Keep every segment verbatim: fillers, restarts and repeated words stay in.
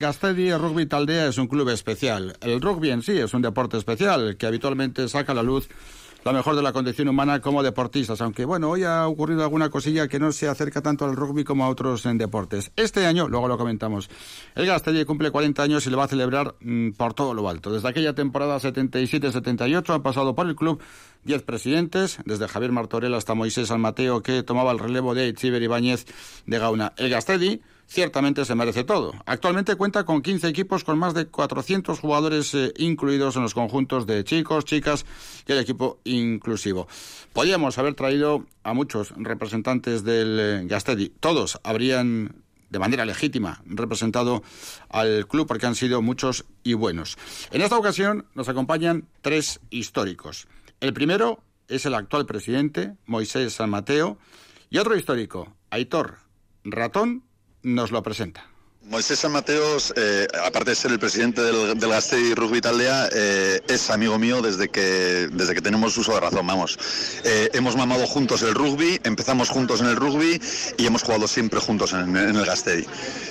Gaztedi Rugby Taldea es un club especial. El rugby en sí es un deporte especial que habitualmente saca a la luz la mejor de la condición humana como deportistas, aunque bueno, hoy ha ocurrido alguna cosilla que no se acerca tanto al rugby como a otros en deportes. Este año, luego lo comentamos, el Gaztedi cumple cuarenta años y lo va a celebrar mmm, por todo lo alto. Desde aquella temporada setenta y siete setenta y ocho han pasado por el club diez presidentes, desde Javier Martorell hasta Moisés San Mateo, que tomaba el relevo de Itziber Ibáñez de Gauna. El Gaztedi ciertamente se merece todo. Actualmente cuenta con quince equipos con más de cuatrocientos jugadores eh, incluidos en los conjuntos de chicos, chicas y el equipo inclusivo. Podríamos haber traído a muchos representantes del eh, Gaztedi. Todos habrían, de manera legítima, representado al club porque han sido muchos y buenos. En esta ocasión nos acompañan tres históricos. El primero es el actual presidente, Moisés San Mateo, y otro histórico, Aitor Ratón, nos lo presenta. Moisés San Mateos, eh, aparte de ser el presidente del, del Gaztedi Rugby Taldea, eh, es amigo mío desde que desde que tenemos uso de razón, vamos. Eh, hemos mamado juntos el rugby, empezamos juntos en el rugby y hemos jugado siempre juntos en, en el Gaztedi.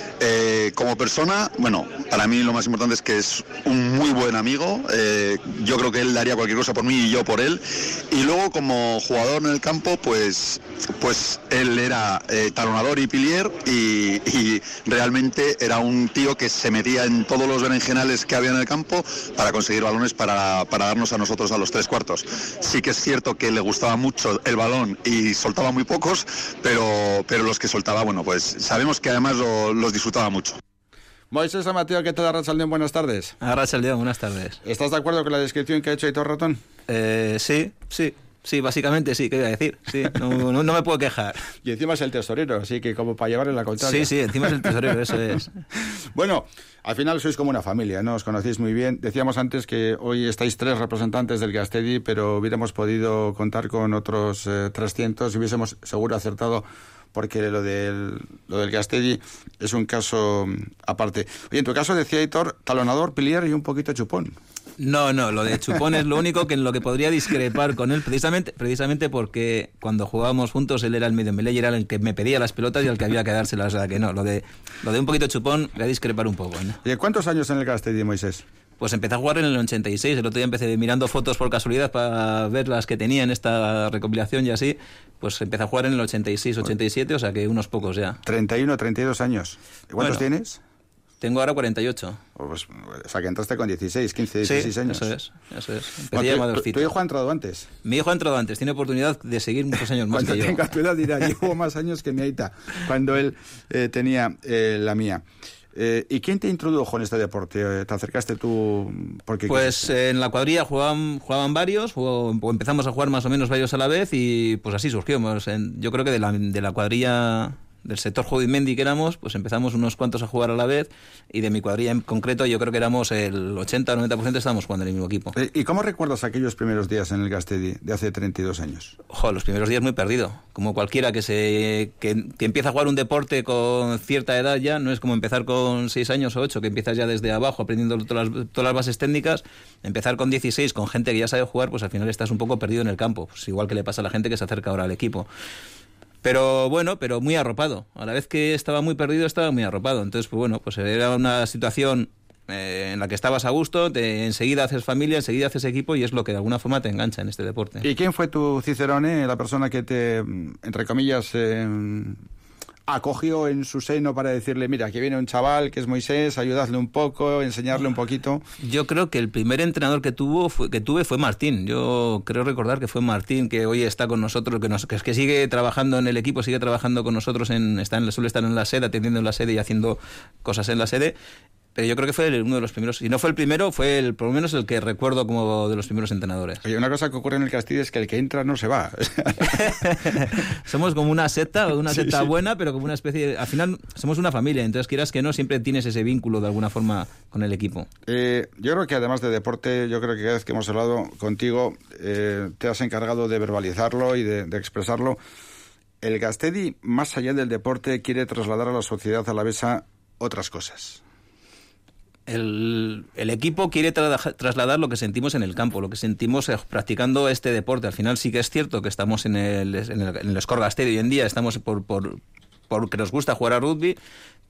Eh, como persona, bueno, para mí lo más importante es que es un muy buen amigo. Eh, yo creo que él daría cualquier cosa por mí y yo por él. Y luego como jugador en el campo, pues, pues él era eh, talonador y pilier y, y realmente era un tío que se metía en todos los berenjenales que había en el campo para conseguir balones para, para darnos a nosotros a los tres cuartos. Sí que es cierto que le gustaba mucho el balón y soltaba muy pocos, pero, pero los que soltaba, bueno, pues sabemos que además lo, los disfrutaba mucho. Moisés San Mateo, ¿qué tal? Arratsaldeon, buenas tardes. Arratsaldeon, buenas tardes. ¿Estás de acuerdo con la descripción que ha hecho Aitor Ratón? Eh, sí, sí. Sí, básicamente sí, ¿qué iba a decir? Sí, no, no, no me puedo quejar. Y encima es el tesorero, así que como para llevarle la contraria. Sí, sí, encima es el tesorero, eso es. Bueno, al final sois como una familia, ¿no? Os conocéis muy bien. Decíamos antes que hoy estáis tres representantes del Gaztedi, pero hubiéramos podido contar con otros eh, trescientos y hubiésemos seguro acertado, porque lo del, lo del Gaztedi es un caso aparte. Oye, en tu caso decía Aitor, talonador, pilier y un poquito chupón. No, no, lo de chupón es lo único que en lo que podría discrepar con él, precisamente precisamente porque cuando jugábamos juntos él era el medio melee y era el que me pedía las pelotas y el que había que dárselas, o sea que no, lo de lo de un poquito chupón voy a discrepar un poco, ¿no? ¿Y cuántos años en el Gaztedi, Moisés? Pues empecé a jugar en el ochenta y seis, el otro día empecé mirando fotos por casualidad para ver las que tenía en esta recopilación y así, pues empecé a jugar en el ochenta y seis, ochenta y siete, o sea que unos pocos ya. treinta y uno, treinta y dos años. ¿Y cuántos bueno, tienes? Tengo ahora cuarenta y ocho. Pues, o sea, que entraste con dieciséis, quince, dieciséis sí, años. eso es, eso es. Bueno, tu, tu, ¿Tu hijo ha entrado antes? Mi hijo ha entrado antes, tiene oportunidad de seguir muchos años más Cuando que yo. tenga tu edad dirá, llevo más años que mi aita, cuando él eh, tenía eh, la mía. Eh, ¿Y quién te introdujo en este deporte? ¿Te acercaste tú? Porque pues eh, en la cuadrilla jugaban, jugaban varios, jugó, empezamos a jugar más o menos varios a la vez y pues así surgió. Pues, en, yo creo que de la, de la cuadrilla del sector Judimendi que éramos, pues empezamos unos cuantos a jugar a la vez y de mi cuadrilla en concreto yo creo que éramos el ochenta o noventa por ciento estábamos jugando en el mismo equipo. ¿Y cómo recuerdas aquellos primeros días en el Gaztedi de hace treinta y dos años? Ojo, los primeros días muy perdido, como cualquiera que se que, que empieza a jugar un deporte con cierta edad ya, no es como empezar con seis años o ocho, que empiezas ya desde abajo aprendiendo todas las, todas las bases técnicas. Empezar con dieciséis con gente que ya sabe jugar, pues al final estás un poco perdido en el campo, pues igual que le pasa a la gente que se acerca ahora al equipo. Pero bueno, pero muy arropado. A la vez que estaba muy perdido, estaba muy arropado. Entonces, pues bueno, pues era una situación eh, en la que estabas a gusto, te, enseguida haces familia, enseguida haces equipo y es lo que de alguna forma te engancha en este deporte. ¿Y quién fue tu cicerone, la persona que te, entre comillas, eh, acogió en su seno para decirle, mira, aquí viene un chaval que es Moisés, ayudadle un poco, enseñarle un poquito? Yo creo que el primer entrenador que tuvo fue, que tuve fue Martín. Yo creo recordar que fue Martín, que hoy está con nosotros, que, nos, que es que sigue trabajando en el equipo, sigue trabajando con nosotros, en, está en, suele estar en la sede, atendiendo en la sede y haciendo cosas en la sede. Pero yo creo que fue uno de los primeros, si no fue el primero, fue el, por lo menos el que recuerdo como de los primeros entrenadores. Oye, una cosa que ocurre en el Gaztedi es que el que entra no se va. Somos como una secta, una secta sí, sí. buena, pero como una especie de, al final somos una familia, entonces quieras que no, siempre tienes ese vínculo de alguna forma con el equipo. Eh, yo creo que además de deporte, yo creo que cada vez que hemos hablado contigo, eh, te has encargado de verbalizarlo y de, de expresarlo. El Gaztedi, más allá del deporte, quiere trasladar a la sociedad alavesa otras cosas. El, el equipo quiere tra- trasladar lo que sentimos en el campo, lo que sentimos eh, practicando este deporte. Al final sí que es cierto que estamos en el, en el, en el Score Gaztedi hoy en día, estamos por, por, porque nos gusta jugar a rugby,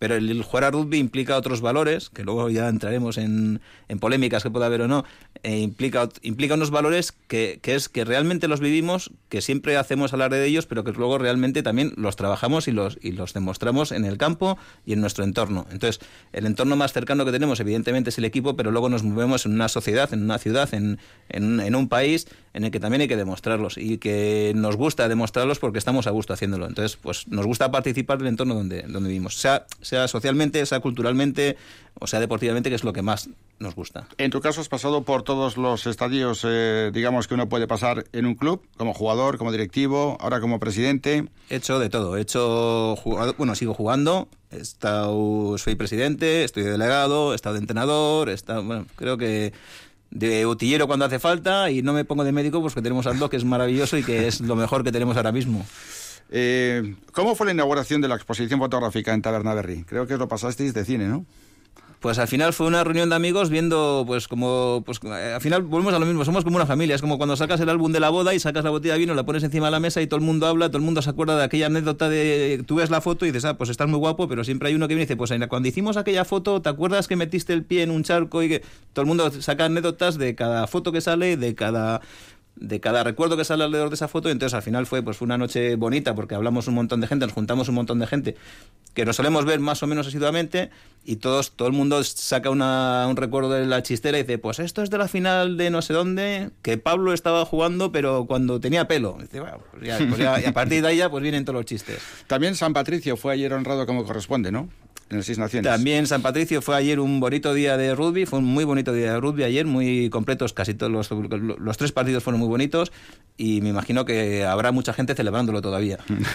pero el, el jugar a rugby implica otros valores, que luego ya entraremos en, en polémicas que pueda haber o no, eh, implica, implica unos valores que, que es que realmente los vivimos, que siempre hacemos alarde de ellos, pero que luego realmente también los trabajamos y los, y los demostramos en el campo y en nuestro entorno. Entonces, el entorno más cercano que tenemos, evidentemente, es el equipo, pero luego nos movemos en una sociedad, en una ciudad, en, en, en un país en el que también hay que demostrarlos y que nos gusta demostrarlos porque estamos a gusto haciéndolo. Entonces, pues nos gusta participar del entorno donde, donde vivimos, sea, sea socialmente, sea culturalmente o sea deportivamente, que es lo que más nos gusta. En tu caso has pasado por todos los estadios, eh, digamos, que uno puede pasar en un club, como jugador, como directivo, ahora como presidente. He hecho de todo, he hecho, jugado, bueno, sigo jugando, he estado, soy presidente, estoy de delegado, he estado de entrenador, he estado, bueno, creo que de utillero cuando hace falta, y no me pongo de médico pues que tenemos al doc, que es maravilloso y que es lo mejor que tenemos ahora mismo. Eh, ¿Cómo fue la inauguración de la exposición fotográfica en Tabernaberri? Creo que lo pasasteis de cine, ¿no? Pues al final fue una reunión de amigos viendo, pues como, pues al final volvemos a lo mismo, somos como una familia, es como cuando sacas el álbum de la boda y sacas la botella de vino, la pones encima de la mesa y todo el mundo habla, todo el mundo se acuerda de aquella anécdota de, tú ves la foto y dices, ah, pues estás muy guapo, pero siempre hay uno que viene y dice, pues cuando hicimos aquella foto, ¿te acuerdas que metiste el pie en un charco? Y que todo el mundo saca anécdotas de cada foto que sale, de cada... de cada recuerdo que sale alrededor de esa foto. Y entonces al final fue pues fue una noche bonita porque hablamos un montón de gente, nos juntamos un montón de gente que nos solemos ver más o menos asiduamente, y todos todo el mundo saca una, un recuerdo de la chistera y dice, pues esto es de la final de no sé dónde, que Pablo estaba jugando pero cuando tenía pelo. Y dice, bueno, pues ya, pues ya, y a partir de ahí ya pues vienen todos los chistes. También San Patricio fue ayer honrado como corresponde, ¿no? En el Seis Naciones. También San Patricio fue ayer un bonito día de rugby, fue un muy bonito día de rugby ayer, muy completos, casi todos los, los tres partidos fueron muy bonitos, y me imagino que habrá mucha gente celebrándolo todavía.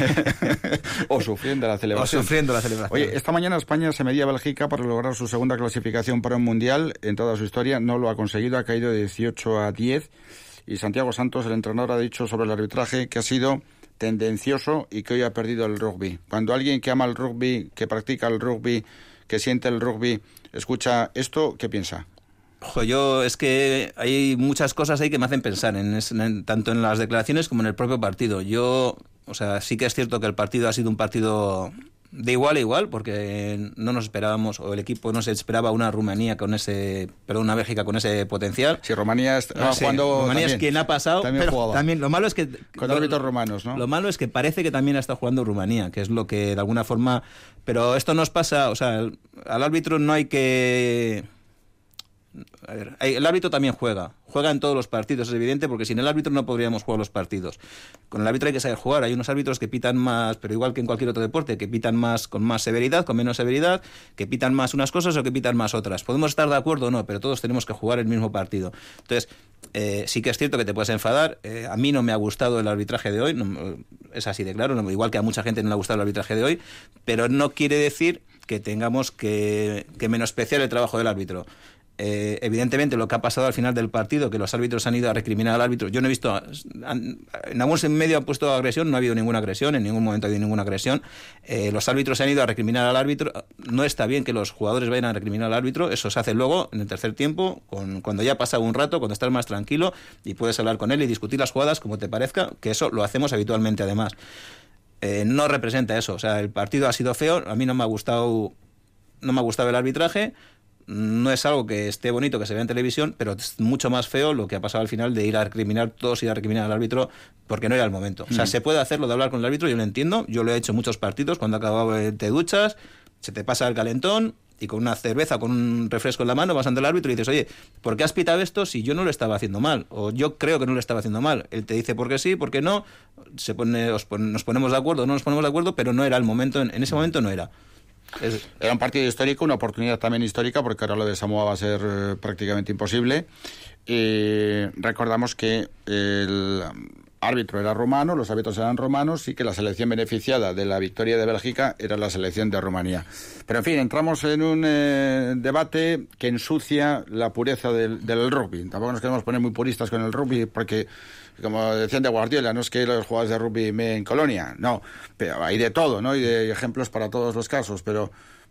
O sufriendo la celebración. O sufriendo la celebración. Oye, esta mañana España se medía a Bélgica para lograr su segunda clasificación para un mundial en toda su historia. No lo ha conseguido, ha caído de dieciocho a diez, y Santiago Santos, el entrenador, ha dicho sobre el arbitraje que ha sido tendencioso y que hoy ha perdido el rugby. Cuando alguien que ama el rugby, que practica el rugby, que siente el rugby, escucha esto, ¿qué piensa? Ojo, yo es que hay muchas cosas ahí que me hacen pensar, en, en, tanto en las declaraciones como en el propio partido. Yo, o sea, sí que es cierto que el partido ha sido un partido de igual a igual, porque no nos esperábamos, o el equipo no se esperaba una Rumanía con ese, perdón, una Bélgica con ese potencial. Sí, Rumanía está no sé, jugando. Rumanía también, es quien ha pasado, también pero jugaba. también lo malo es que con árbitros rumanos, ¿no? Lo malo es que parece que también ha estado jugando Rumanía, que es lo que de alguna forma, pero esto nos pasa, o sea, el, al árbitro no hay que A ver, el árbitro también juega, juega en todos los partidos, es evidente, porque sin el árbitro no podríamos jugar los partidos. Con el árbitro hay que saber jugar, hay unos árbitros que pitan más, pero igual que en cualquier otro deporte, que pitan más con más severidad, con menos severidad, que pitan más unas cosas o que pitan más otras. Podemos estar de acuerdo o no, pero todos tenemos que jugar el mismo partido. Entonces, eh, sí que es cierto que te puedes enfadar, eh, a mí no me ha gustado el arbitraje de hoy, no, es así de claro, no, igual que a mucha gente no le ha gustado el arbitraje de hoy, pero no quiere decir que tengamos que, que menospreciar el trabajo del árbitro. Eh, evidentemente lo que ha pasado al final del partido, que los árbitros han ido a recriminar al árbitro, yo no he visto, han, en algún medio han puesto agresión, no ha habido ninguna agresión, en ningún momento ha habido ninguna agresión, eh, los árbitros se han ido a recriminar al árbitro, no está bien que los jugadores vayan a recriminar al árbitro, eso se hace luego en el tercer tiempo, con, cuando ya ha pasado un rato, cuando estás más tranquilo y puedes hablar con él y discutir las jugadas como te parezca, que eso lo hacemos habitualmente además. Eh, no representa eso, o sea, el partido ha sido feo, a mí no me ha gustado, no me ha gustado el arbitraje. No es algo que esté bonito, que se vea en televisión, pero es mucho más feo lo que ha pasado al final de ir a recriminar, todos ir a recriminar al árbitro, porque no era el momento. O sea, mm. se puede hacerlo de hablar con el árbitro, yo lo entiendo, yo lo he hecho en muchos partidos, cuando acababa te duchas, se te pasa el calentón y con una cerveza, con un refresco en la mano vas ante el árbitro y dices, oye, ¿por qué has pitado esto si yo no lo estaba haciendo mal? O yo creo que no lo estaba haciendo mal. Él te dice por qué sí, por qué no, se pone, os pon, nos ponemos de acuerdo, no nos ponemos de acuerdo, pero no era el momento, en, en ese momento no era. Es... Era un partido histórico, una oportunidad también histórica, porque ahora lo de Samoa va a ser eh, prácticamente imposible. Eh, recordamos que el árbitro era rumano, los árbitros eran rumanos y que la selección beneficiada de la victoria de Bélgica era la selección de Rumanía. Pero en fin, entramos en un eh, debate que ensucia la pureza del, del rugby. Tampoco nos queremos poner muy puristas con el rugby porque, como decían de Guardiola, no es que los jugadores de rugby me en Colonia, no, pero hay de todo, ¿no? Y de ejemplos para todos los casos, pero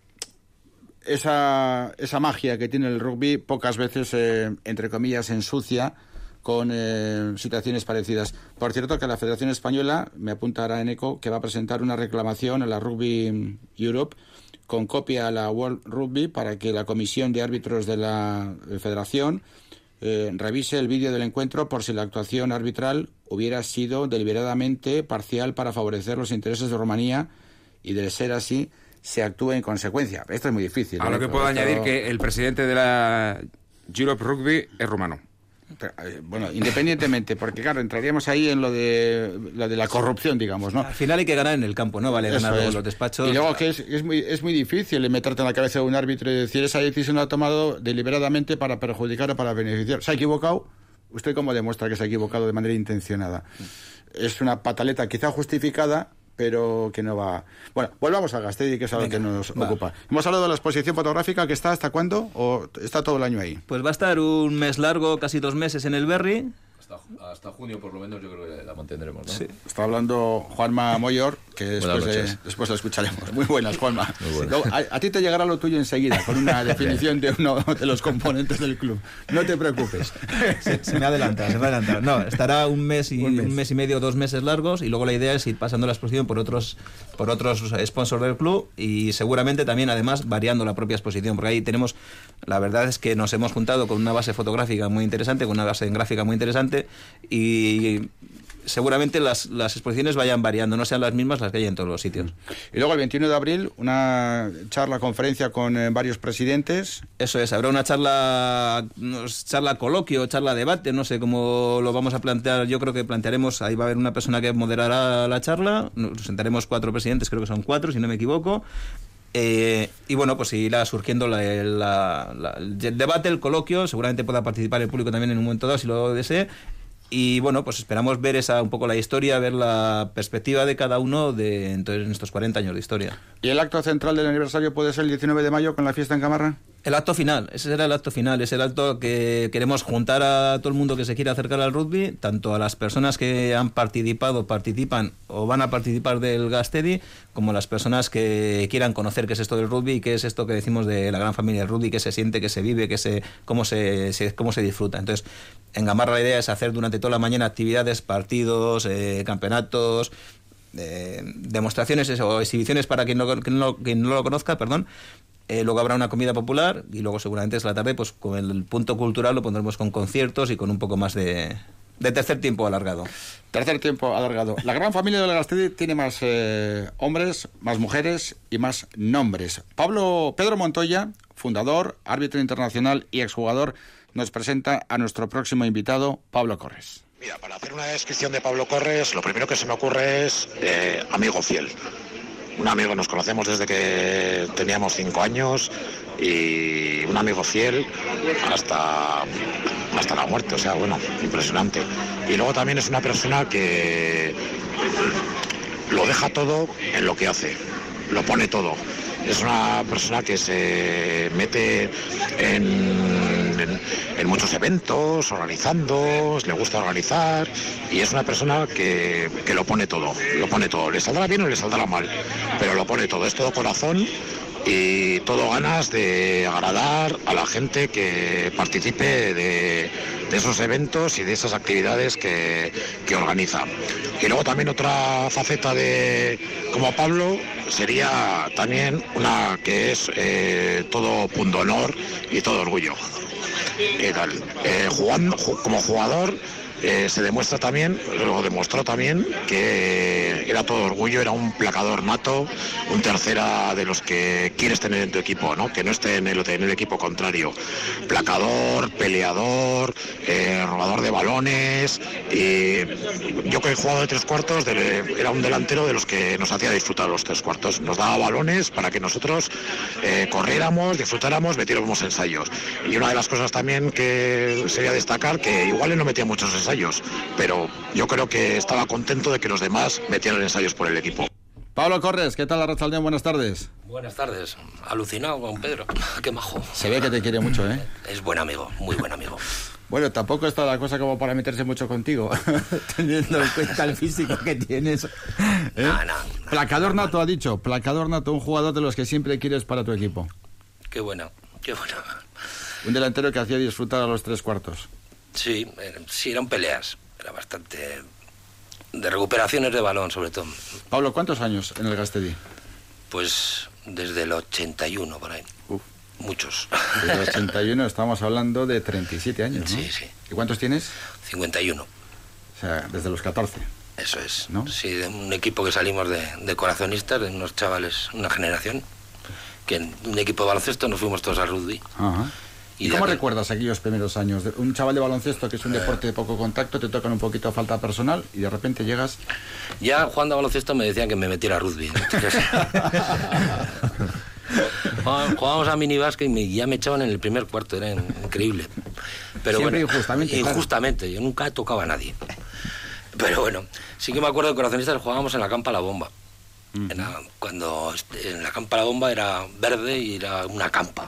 esa, esa magia que tiene el rugby pocas veces, eh, entre comillas, se ensucia con eh, situaciones parecidas. Por cierto, que la Federación Española, me apunta ahora en ECO, que va a presentar una reclamación a la Rugby Europe con copia a la World Rugby para que la comisión de árbitros de la Federación eh, revise el vídeo del encuentro por si la actuación arbitral hubiera sido deliberadamente parcial para favorecer los intereses de Rumanía y, de ser así, se actúe en consecuencia. Esto es muy difícil. A lo ¿eh? que puedo Esto... añadir que el presidente de la Europe Rugby es rumano. Bueno, independientemente, porque claro, entraríamos ahí en lo de lo de la corrupción, digamos, ¿no? Al final hay que ganar en el campo, ¿no? Vale, ganar luego los despachos. Y luego que es, es muy es muy difícil meterte en la cabeza de un árbitro y decir esa decisión la ha tomado deliberadamente para perjudicar o para beneficiar. ¿Se ha equivocado? ¿Usted cómo demuestra que se ha equivocado de manera intencionada? Es una pataleta quizá justificada, pero que no va... Bueno, volvamos a Gasteiz, que es algo que nos va. ocupa. Hemos hablado de la exposición fotográfica, que está ¿hasta cuándo? ¿O está todo el año ahí? Pues va a estar un mes largo, casi dos meses en el Berri. Hasta, hasta junio, por lo menos, yo creo que la mantendremos, ¿no? Sí. Está hablando Juanma Moyor, que después, de, después lo escucharemos. Muy buenas, Juanma. Muy buenas. Luego, a, a ti te llegará lo tuyo enseguida, con una definición de uno de los componentes del club. No te preocupes. Se, se me ha adelantado, se me ha adelantado. No, estará un mes y un mes. un mes y medio, dos meses largos, y luego la idea es ir pasando la exposición por otros por otros sponsors del club y seguramente también, además, variando la propia exposición, porque ahí tenemos, la verdad es que nos hemos juntado con una base fotográfica muy interesante, con una base en gráfica muy interesante, y seguramente las, las exposiciones vayan variando, no sean las mismas las que hay en todos los sitios. Y luego el veintiuno de abril, una charla, conferencia con eh, varios presidentes. Eso es, habrá una charla, charla coloquio, charla debate, no sé cómo lo vamos a plantear. Yo creo que plantearemos, ahí va a haber una persona que moderará la charla, nos sentaremos cuatro presidentes, creo que son cuatro, si no me equivoco. Eh, y bueno, pues irá surgiendo la, la, la, el debate, el coloquio, seguramente pueda participar el público también en un momento dado si lo desee. Y bueno, pues esperamos ver esa un poco la historia, ver la perspectiva de cada uno de entonces, en estos cuarenta años de historia. ¿Y el acto central del aniversario puede ser el diecinueve de mayo con la fiesta en Gamarra? El acto final, ese será el acto final, es el acto que queremos juntar a todo el mundo que se quiera acercar al rugby, tanto a las personas que han participado, participan o van a participar del Gastedi, como las personas que quieran conocer qué es esto del rugby y qué es esto que decimos de la gran familia del rugby, qué se siente, qué se vive, qué se, cómo, se, se, cómo se disfruta. Entonces, en Gamarra la idea es hacer durante toda la mañana actividades, partidos, eh, campeonatos, eh, demostraciones o exhibiciones para quien no, quien no, quien no lo conozca, perdón. Eh, luego habrá una comida popular y luego seguramente es la tarde, pues con el punto cultural lo pondremos con conciertos y con un poco más de, de tercer tiempo alargado. Tercer tiempo alargado. La gran familia de la Gastedi tiene más eh, hombres, más mujeres y más nombres. Pablo Pedro Montoya, fundador, árbitro internacional y exjugador, nos presenta a nuestro próximo invitado, Pablo Corres. Mira, para hacer una descripción de Pablo Corres, lo primero que se me ocurre es eh, amigo fiel. Un amigo, nos conocemos desde que teníamos cinco años y un amigo fiel hasta, hasta la muerte, o sea, bueno, impresionante. Y luego también es una persona que lo deja todo en lo que hace, lo pone todo. Es una persona que se mete en, en, en muchos eventos, organizando, le gusta organizar y es una persona que, que lo pone todo, lo pone todo. Le saldrá bien o le saldrá mal, pero lo pone todo, es todo corazón y todo ganas de agradar a la gente que participe de, de esos eventos y de esas actividades que, que organiza. Y luego también otra faceta de como Pablo sería también una que es eh, todo pundonor y todo orgullo. ¿Qué tal? Eh, jugando, ju- como jugador eh, se demuestra también, lo demostró también que era todo orgullo, era un placador nato, un tercera de los que quieres tener en tu equipo, ¿no? Que no esté en el, en el equipo contrario. Placador, peleador, eh, robador de balones y yo que he jugado de tres cuartos de, era un delantero de los que nos hacía disfrutar los tres cuartos. Nos daba balones para que nosotros eh, corriéramos, disfrutáramos, metiéramos ensayos. Y una de las cosas también que sería destacar que igual él no metía muchos ensayos, pero yo creo que estaba contento de que los demás metieran ensayos por el equipo. Pablo Corres, ¿qué tal, Arratsaldeon? Buenas tardes. Buenas tardes. Alucinado con Pedro. Qué majo. Se ve que te quiere mucho, ¿eh? Es buen amigo, muy buen amigo. Bueno, tampoco está la cosa como para meterse mucho contigo, teniendo en cuenta el físico que tienes. ¿Eh? No, no, no, placador no, nato, ha dicho. Placador nato, un jugador de los que siempre quieres para tu equipo. Qué bueno, qué bueno. Un delantero que hacía disfrutar a los tres cuartos. Sí, eh, sí, eran peleas. Era bastante... de recuperaciones de balón, sobre todo. Pablo, ¿cuántos años en el Gastedi? Pues desde el ochenta y uno, por ahí. Uf. Muchos. Desde el ochenta y uno estamos hablando de treinta y siete años, ¿no? Sí, sí. ¿Y cuántos tienes? cincuenta y uno. O sea, desde los catorce. Eso es. ¿No? Sí, de un equipo que salimos de, de corazonistas, de unos chavales, una generación, que en un equipo de baloncesto nos fuimos todos al rugby. Ajá. ¿Y, ¿Y cómo aquel... recuerdas aquellos primeros años? Un chaval de baloncesto, que es un deporte de poco contacto, te tocan un poquito a falta personal y de repente llegas... Ya jugando a baloncesto me decían que me metiera a rugby. Jugábamos a minibásquet y me, ya me echaban en el primer cuarto, era increíble. Pero Siempre bueno, injustamente. Injustamente, claro. Yo nunca tocaba a nadie. Pero bueno, sí que me acuerdo de corazonistas, jugábamos en la Campa La Bomba. Mm. En la, cuando en la Campa La Bomba era verde y era una campa.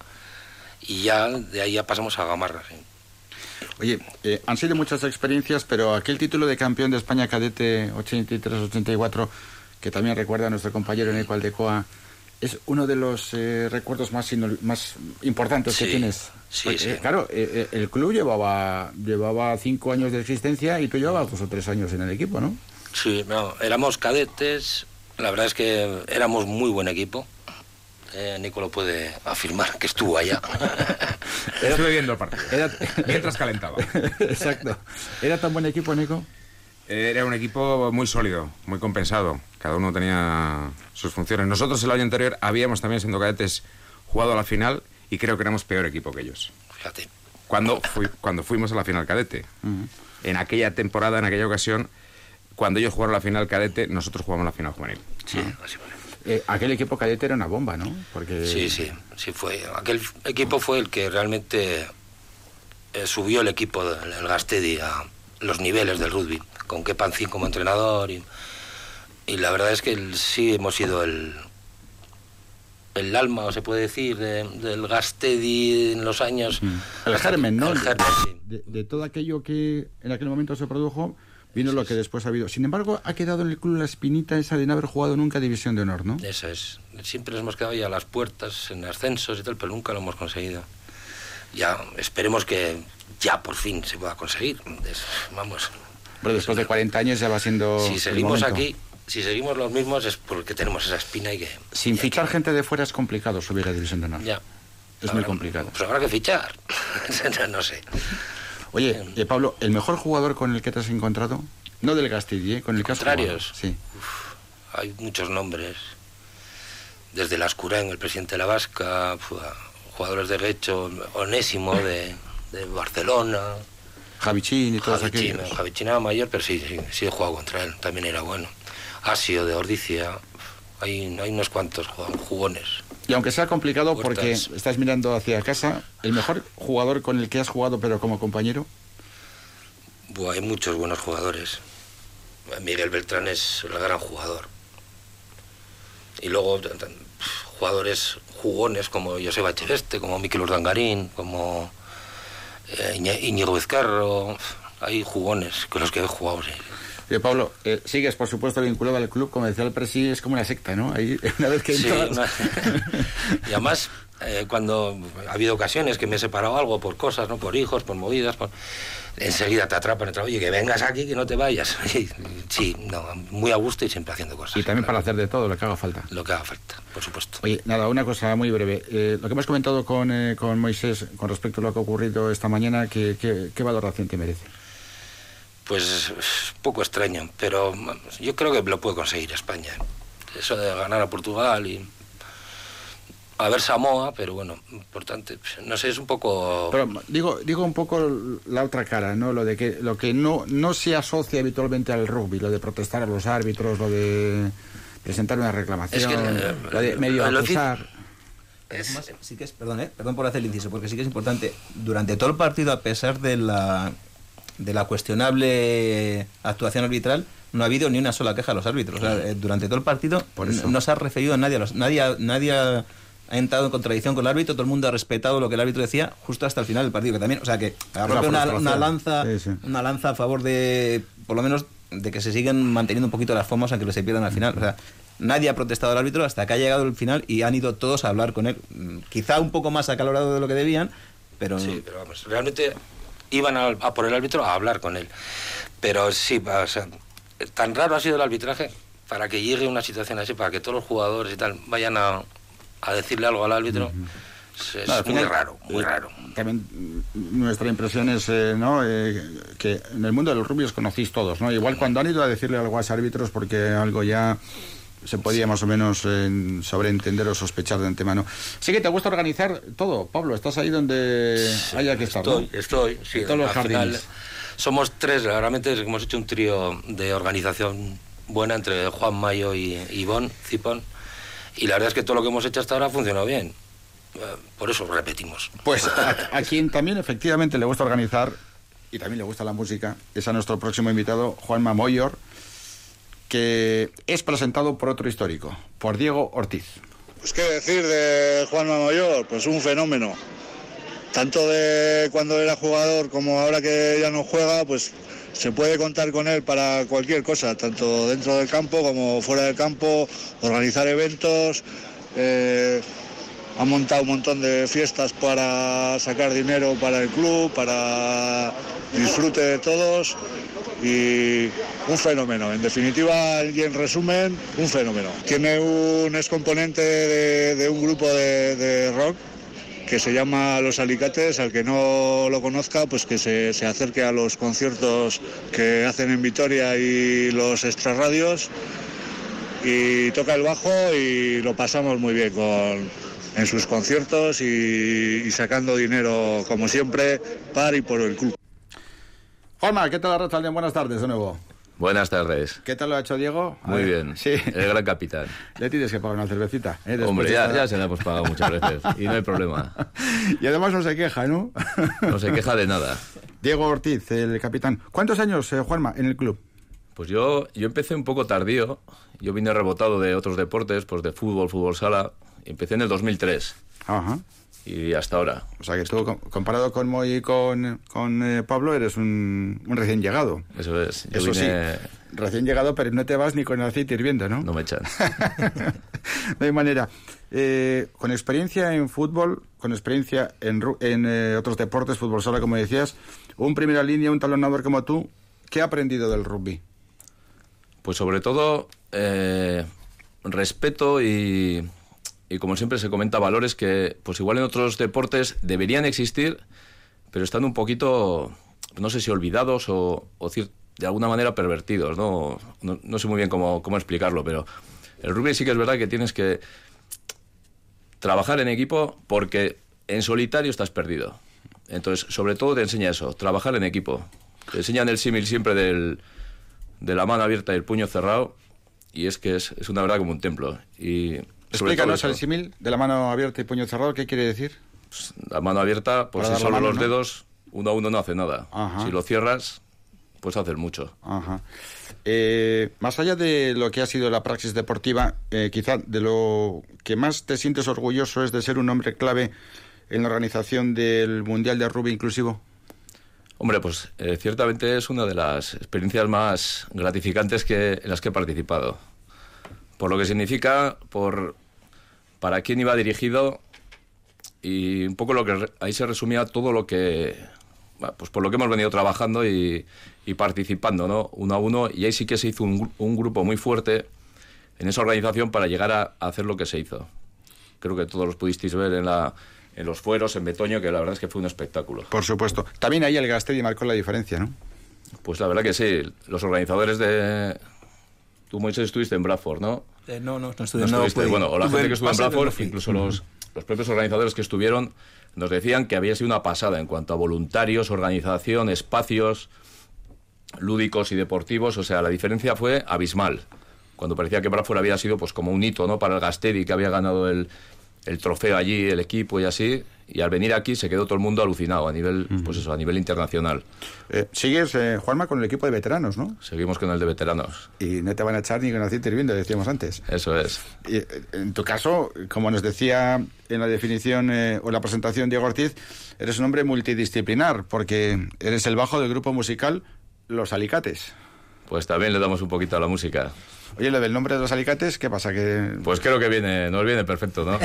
Y ya de ahí ya pasamos a Gamarra. ¿Sí? Oye, eh, han sido muchas experiencias, pero aquel título de campeón de España cadete ochenta y tres ochenta y cuatro, que también recuerda a nuestro compañero Neco Aldecoa, es uno de los eh, recuerdos más, inol- más importantes sí, que tienes. Sí, Porque, sí. eh, claro, eh, el club llevaba llevaba cinco años de existencia y tú llevabas dos o tres años en el equipo, ¿no? Sí, no, éramos cadetes, la verdad es que éramos muy buen equipo. Eh, Nico lo puede afirmar, que estuvo allá. Estuve viendo el partido, Era... mientras calentaba. Exacto. ¿Era tan buen equipo, Nico? Era un equipo muy sólido, muy compensado. Cada uno tenía sus funciones. Nosotros el año anterior habíamos también, siendo cadetes, jugado a la final y creo que éramos peor equipo que ellos. Fíjate. Cuando, fui, cuando fuimos a la final cadete. Uh-huh. En aquella temporada, en aquella ocasión, cuando ellos jugaron la final cadete, nosotros jugamos la final juvenil. Sí, uh-huh. así fue. Eh, aquel equipo cadete era una bomba, ¿no? Porque... Sí, sí, sí fue. Aquel equipo fue el que realmente eh, subió el equipo del Gastedi a los niveles del rugby, con Kepancín como entrenador y, y la verdad es que el, sí hemos sido el el alma, o se puede decir, de, del Gastedi en los años... Mm. El germen, ¿no? El germen, sí. de, de todo aquello que en aquel momento se produjo, vino Eso lo que es. después ha habido. Sin embargo, ha quedado en el club la espinita esa de no haber jugado nunca División de Honor, ¿no? Eso es. Siempre nos hemos quedado ya a las puertas, en ascensos y tal, pero nunca lo hemos conseguido. Ya, esperemos que ya por fin se pueda conseguir. Es, vamos... Pero después de cuarenta años ya va siendo... Si seguimos aquí, si seguimos los mismos es porque tenemos esa espina y que... Sin y fichar que... gente de fuera es complicado subir a División de Honor. Ya. Es habrá, muy complicado. Pues habrá que fichar. No sé. Oye, eh, Pablo, ¿el mejor jugador con el que te has encontrado? No del Gastedi, ¿eh? Con el que has jugado. ¿Contrarios? Sí. Uf, hay muchos nombres. Desde Lascurain, el presidente de la Vasca, jugadores de Recho, Onésimo de, de Barcelona... Javichín y todos Javichín, aquellos. Javichín era mayor, pero sí, sí, sí he jugado contra él, también era bueno. Asio de Ordicia, hay, hay unos cuantos jugones. Y aunque sea complicado Puertas. porque estás mirando hacia casa, ¿el mejor jugador con el que has jugado pero como compañero? Buah, hay muchos buenos jugadores. Miguel Beltrán es el gran jugador. Y luego jugadores jugones como Joseba Echeveste, como Mikel Urdangarín, como eh, Íñigo Ezcarro. Hay jugones con los que he jugado, sí. Oye, Pablo, eh, sigues por supuesto vinculado al club, como decía el presi, es como una secta, ¿no? Ahí, una vez que sí, entras... una... Y además, eh, cuando ha habido ocasiones que me he separado algo por cosas, ¿no? Por hijos, por movidas, por... enseguida te atrapan, te oye, que vengas aquí, que no te vayas. Sí, no, muy a gusto y siempre haciendo cosas. Y también claro. Para hacer de todo, lo que haga falta. Lo que haga falta, por supuesto. Oye, nada, una cosa muy breve. Eh, lo que hemos comentado con, eh, con Moisés con respecto a lo que ha ocurrido esta mañana, ¿qué, qué, qué valoración te merece? Pues poco extraño, pero yo creo que lo puede conseguir España. Eso de ganar a Portugal y a ver Samoa, pero bueno, importante. No sé, es un poco... Pero digo digo un poco la otra cara, ¿no? Lo de que lo que no no se asocia habitualmente al rugby, lo de protestar a los árbitros, lo de presentar una reclamación, Es que, eh, lo de medio lo acusar. Es, más, sí que es, perdón, ¿eh? perdón por hacer el inciso, porque sí que es importante. Durante todo el partido, a pesar de la de la cuestionable actuación arbitral, no ha habido ni una sola queja a los árbitros. O sea, eh, durante todo el partido Por eso. no se ha referido a nadie. A los, nadie, ha- nadie ha, ha entrado en contradicción con el árbitro. Todo el mundo ha respetado lo que el árbitro decía justo hasta el final del partido. Que también, o sea, que rompe una, frustración. una lanza, Sí, sí. una lanza a favor de, por lo menos, de que se sigan manteniendo un poquito las formas aunque se pierdan al final. O sea, nadie ha protestado al árbitro hasta que ha llegado el final y han ido todos a hablar con él. Mm, Quizá un poco más acalorado de lo que debían, pero... Sí, pero vamos, realmente iban a, a por el árbitro a hablar con él. Pero sí, o sea, tan raro ha sido el arbitraje para que llegue una situación así, para que todos los jugadores y tal vayan a, a decirle algo al árbitro, uh-huh. es, no, es muy final, raro, muy eh, raro. También nuestra impresión es eh, ¿no? eh, que en el mundo de los rugby os conocéis todos, ¿no? Igual cuando han ido a decirle algo a los árbitros porque algo ya se podía sí. más o menos eh, sobreentender o sospechar de antemano. Sí que te gusta organizar todo, Pablo, estás ahí donde sí, haya que estar, estoy, ¿no? Estoy, sí. En todos los jardines. Somos tres, realmente hemos hecho un trío de organización buena entre Juan Mayo y Ivón Cipón, y la verdad es que todo lo que hemos hecho hasta ahora ha funcionado bien. Por eso repetimos. Pues a, a quien también efectivamente le gusta organizar y también le gusta la música es a nuestro próximo invitado, Juanma Moyor, que es presentado por otro histórico, por Diego Ortiz. Pues qué decir de Juanma Moyor, pues un fenómeno. Tanto de cuando era jugador como ahora que ya no juega, pues se puede contar con él para cualquier cosa, tanto dentro del campo como fuera del campo, organizar eventos. Eh, ha montado un montón de fiestas para sacar dinero para el club, para disfrute de todos, y un fenómeno. En definitiva, y en resumen, un fenómeno. Tiene un excomponente de, de un grupo de, de rock que se llama Los Alicates. Al que no lo conozca, pues que se, se acerque a los conciertos que hacen en Vitoria y los extrarradios, y toca el bajo y lo pasamos muy bien con en sus conciertos y, y sacando dinero, como siempre, para y por el club. Juanma, ¿qué tal, Arratsaldeon? Buenas tardes de nuevo. Buenas tardes. ¿Qué tal lo ha hecho Diego? Muy bien, sí. El gran capitán. Le tienes que pagar una cervecita, ¿eh? Hombre, ya, ya se la hemos pagado muchas veces y no hay problema. Y además no se queja, ¿no? No se queja de nada. Diego Ortiz, el capitán. ¿Cuántos años, eh, Juanma, en el club? Pues yo, yo empecé un poco tardío. Yo vine rebotado de otros deportes, pues de fútbol, fútbol sala. Empecé en el dos mil tres. Ajá. Y hasta ahora. O sea que tú, comparado con Moy y con, con eh, Pablo, eres un, un recién llegado. Eso es. Yo Eso vine... sí, recién llegado, pero no te vas ni con el aceite hirviendo, ¿no? No me echan. No hay manera. Eh, con experiencia en fútbol, con experiencia en, en eh, otros deportes, fútbol sala, como decías, un primera línea, un talonador como tú, ¿qué ha aprendido del rugby? Pues sobre todo, eh, respeto y... Y como siempre se comenta, valores que pues igual en otros deportes deberían existir, pero están un poquito, no sé si olvidados o, o de alguna manera pervertidos, ¿no? No, no sé muy bien cómo, cómo explicarlo, pero el rugby sí que es verdad que tienes que trabajar en equipo porque en solitario estás perdido. Entonces, sobre todo te enseña eso, trabajar en equipo. Te enseñan el símil siempre del, de la mano abierta y el puño cerrado, y es que es, es una verdad como un templo. Y... Explícanos el símil de la mano abierta y puño cerrado, ¿qué quiere decir? Pues la mano abierta, pues si solo mano, los ¿no? dedos, uno a uno no hace nada. Ajá. Si lo cierras, pues haces mucho. Ajá. Eh, más allá de lo que ha sido la praxis deportiva, eh, quizá de lo que más te sientes orgulloso es de ser un hombre clave en la organización del Mundial de Rugby Inclusivo. Hombre, pues eh, ciertamente es una de las experiencias más gratificantes que, en las que he participado. Por lo que significa, por para quién iba dirigido, y un poco lo que ahí se resumía todo lo que, pues por lo que hemos venido trabajando y, y participando, ¿no? Uno a uno, y ahí sí que se hizo un, un grupo muy fuerte en esa organización para llegar a, a hacer lo que se hizo. Creo que todos los pudisteis ver en la en los fueros, en Betoño, que la verdad es que fue un espectáculo. Por supuesto. También ahí el Gastedi marcó la diferencia, ¿no? Pues la verdad que sí. Los organizadores de... Tú, Moisés, estuviste en Bradford, ¿no? Eh, no, no, no estuve. No estuviste. No, bueno, o la gente que estuvo en Bradford, no incluso los, los propios organizadores que estuvieron, nos decían que había sido una pasada en cuanto a voluntarios, organización, espacios lúdicos y deportivos. O sea, la diferencia fue abismal. Cuando parecía que Bradford había sido pues como un hito, ¿no?, para el Gastedi, que había ganado el, el trofeo allí, el equipo y así, y al venir aquí se quedó todo el mundo alucinado a nivel, uh-huh. pues eso, a nivel internacional. Eh, sigues, eh, Juanma, con el equipo de veteranos, ¿no? Seguimos con el de veteranos. Y no te van a echar ni con aceite hirviendo, decíamos antes. Eso es. Y, en tu caso, como nos decía en la definición eh, o la presentación Diego Ortiz, eres un hombre multidisciplinar, porque eres el bajo del grupo musical Los Alicates. Pues también le damos un poquito a la música. Oye, lo del nombre de Los Alicates, ¿qué pasa? Que Pues creo que viene, nos viene perfecto, ¿no?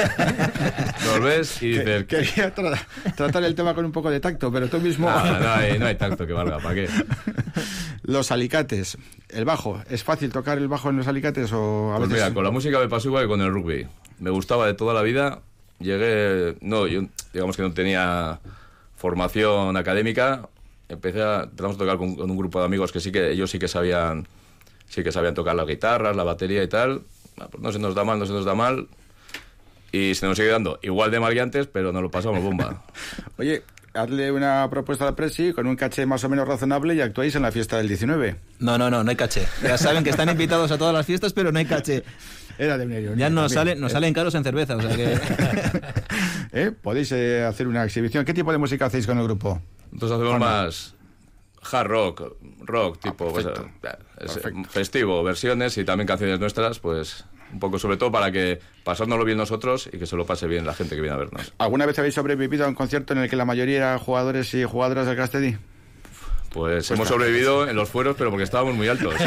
Nos ves y dices... Que, quería tra- tratar el tema con un poco de tacto, pero tú mismo... No, no hay, no hay tacto que valga, ¿para qué? Los alicates, el bajo. ¿Es fácil tocar el bajo en los alicates o a Pues veces...? mira, con la música me pasó igual que con el rugby. Me gustaba de toda la vida. Llegué... No, yo digamos que no tenía formación académica. Empecé a... Empezamos a tocar con, con un grupo de amigos que sí que... Ellos sí que sabían... Sí que sabían tocar las guitarras, la batería y tal. Pues no se nos da mal, no se nos da mal. Y se nos sigue dando igual de mal que antes, pero nos lo pasamos bomba. Oye, hazle una propuesta al Presi con un caché más o menos razonable y actuáis en la fiesta del diecinueve. No, no, no, no hay caché. Ya saben que están invitados a todas las fiestas, pero no hay caché. Era de un Ya nos, sale, nos salen caros en cerveza, o sea que... ¿Eh? Podéis eh, hacer una exhibición. ¿Qué tipo de música hacéis con el grupo? Nosotros hacemos Bueno. más hard rock, rock tipo, Ah, pues, perfecto. eh, es, Perfecto. festivo, versiones y también canciones nuestras, pues un poco sobre todo para que pasárnoslo bien nosotros y que se lo pase bien la gente que viene a vernos. ¿Alguna vez habéis sobrevivido a un concierto en el que la mayoría eran jugadores y jugadoras del Gastedi? Pues hemos sobrevivido en los fueros, pero porque estábamos muy altos.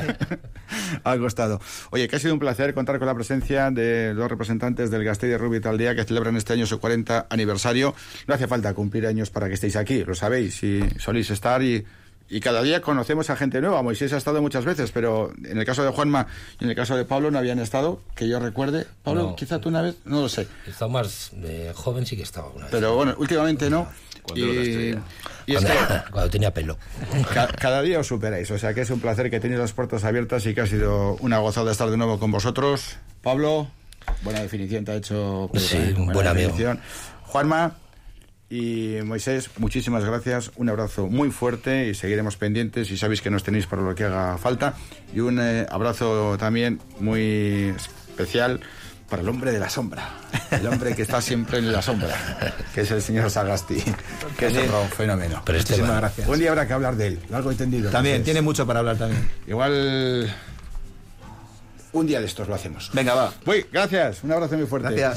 Al costado. Oye, que ha sido un placer contar con la presencia de dos representantes del Gastedi Rugby Taldea que celebran este año su cuarenta aniversario. No hace falta cumplir años para que estéis aquí, lo sabéis, y soléis estar y, y cada día conocemos a gente nueva. Moisés ha estado muchas veces, pero en el caso de Juanma y en el caso de Pablo no habían estado, que yo recuerde. Pablo, No. quizá tú una vez, no lo sé. Estaba más eh, joven, sí que estaba una vez. Pero bueno, últimamente no. Cuando era Y, Gastedi. y es cuando, que cuando tenía pelo. Ca- cada día os superáis, o sea que es un placer que tenéis las puertas abiertas y que ha sido una gozada estar de nuevo con vosotros. Pablo, buena definición te ha hecho Pedro, Sí, ¿eh? un Buena buen amigo. definición. Juanma y Moisés, muchísimas gracias, un abrazo muy fuerte y seguiremos pendientes y sabéis que nos tenéis para lo que haga falta y un eh, abrazo también muy especial para el hombre de la sombra, el hombre que está siempre en la sombra, que es el señor Sagasti, que es otro fenómeno. Pero este Muchísimas va. gracias. Un día habrá que hablar de él, largo y tendido. También, entonces, tiene mucho para hablar también. igual un día de estos lo hacemos. Venga, va. Muy, gracias, un abrazo muy fuerte. Gracias.